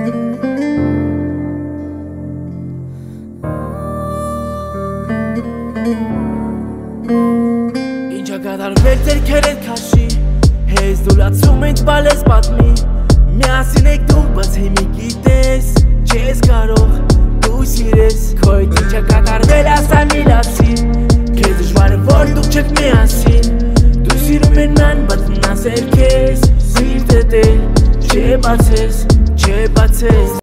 Ինչա կատարվել ձերքերդ քաշի Հեզ դուլացում ենք բալես պատմի Միասին եք դու բաց հիմի գիտես Չես կարող դու սիրես Քոյդ ինչա կատարվել ասա միլացի Քեզ դժվար է որ դուք չեք միասին Դու սիրում են ման բաց մնասեր քեզ Սիրտդ է չէ բացես